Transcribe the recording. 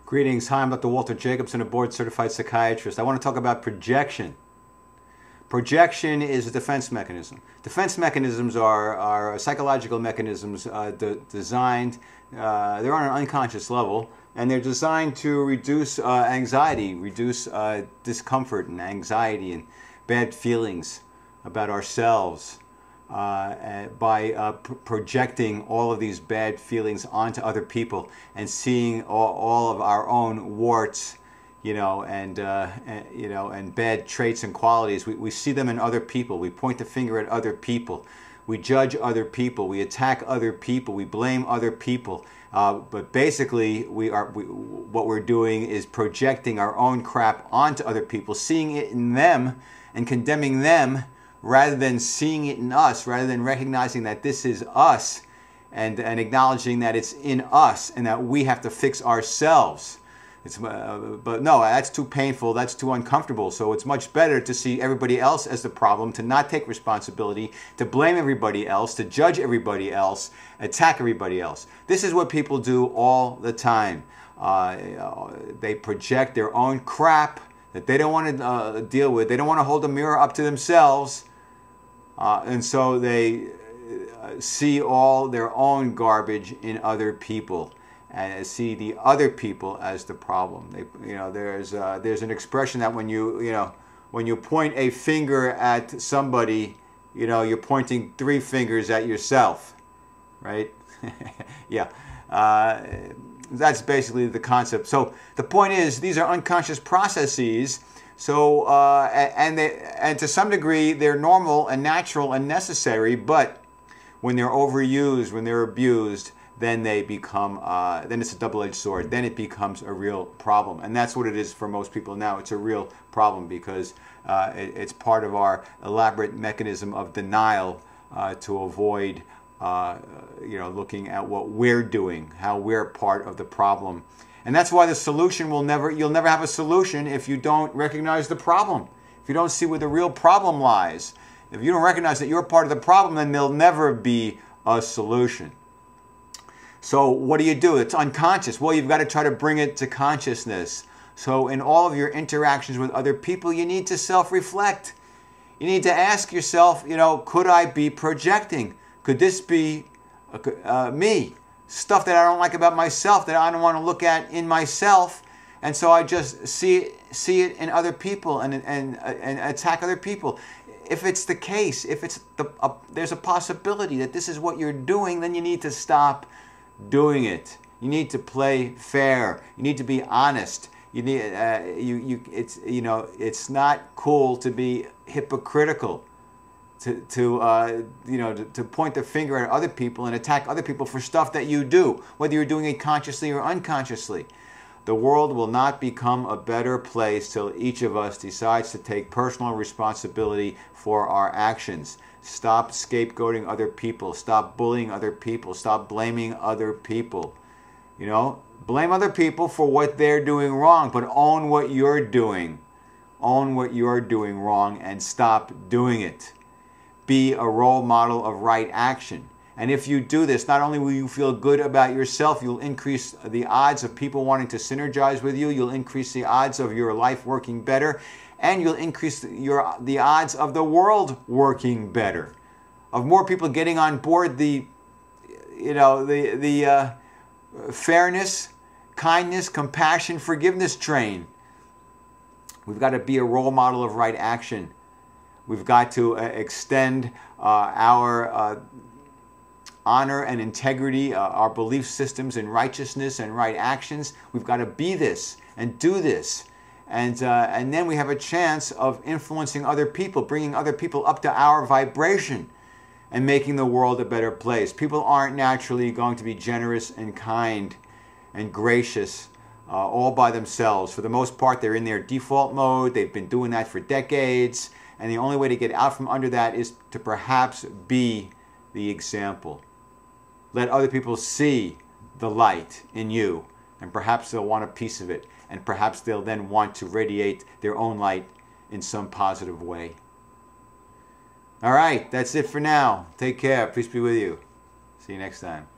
Greetings. Hi, I'm Dr. Walter Jacobson, a board-certified psychiatrist. I want to talk about projection. Projection is a defense mechanism. Defense mechanisms are psychological mechanisms designed, they're on an unconscious level, and they're designed to reduce anxiety, reduce discomfort and anxiety and bad feelings about ourselves by projecting all of these bad feelings onto other people and seeing all of our own warts, and bad traits and qualities. We see them in other people. We point the finger at other people. We judge other people. We attack other people. We blame other people. But basically, what we're doing is projecting our own crap onto other people, seeing it in them and condemning them, rather than seeing it in us, rather than recognizing that this is us and acknowledging that it's in us and that we have to fix ourselves. But no, that's too painful, that's too uncomfortable. So it's much better to see everybody else as the problem, to not take responsibility, to blame everybody else, to judge everybody else, attack everybody else. This is what people do all the time. They project their own crap that they don't want to deal with. They don't want to hold a mirror up to themselves. And so they see all their own garbage in other people and see the other people as the problem. There's an expression that when you point a finger at somebody, you're pointing 3 fingers at yourself, right? Yeah. That's basically the concept. So the point is, these are unconscious processes. So and to some degree, they're normal and natural and necessary. But when they're overused, when they're abused, then they become then it's a double-edged sword. Then it becomes a real problem, and that's what it is for most people now. It's a real problem because it's part of our elaborate mechanism of denial to avoid looking at what we're doing, how we're part of the problem. And that's why the solution you'll never have a solution if you don't recognize the problem. If you don't see where the real problem lies. If you don't recognize that you're part of the problem, then there'll never be a solution. So what do? It's unconscious. Well, you've got to try to bring it to consciousness. So in all of your interactions with other people, you need to self-reflect. You need to ask yourself, could I be projecting? Could this be me? Stuff that I don't like about myself, that I don't want to look at in myself, and so I just see it in other people and attack other people. If it's the case, if there's a possibility that this is what you're doing, then you need to stop doing it. You need to play fair. You need to be honest. You need it's not cool to be hypocritical. To point the finger at other people and attack other people for stuff that you do, whether you're doing it consciously or unconsciously. The world will not become a better place till each of us decides to take personal responsibility for our actions. Stop scapegoating other people. Stop bullying other people. Stop blaming other people. Blame other people for what they're doing wrong, but own what you're doing. Own what you're doing wrong and stop doing it. Be a role model of right action. And if you do this, not only will you feel good about yourself, you'll increase the odds of people wanting to synergize with you, you'll increase the odds of your life working better, and you'll increase the odds of the world working better, of more people getting on board the fairness, kindness, compassion, forgiveness train. We've got to be a role model of right action. We've got to extend our honor and integrity, our belief systems in righteousness and right actions. We've got to be this and do this. And then we have a chance of influencing other people, bringing other people up to our vibration and making the world a better place. People aren't naturally going to be generous and kind and gracious all by themselves. For the most part, they're in their default mode. They've been doing that for decades. And the only way to get out from under that is to perhaps be the example. Let other people see the light in you, and perhaps they'll want a piece of it, and perhaps they'll then want to radiate their own light in some positive way. All right, that's it for now. Take care. Peace be with you. See you next time.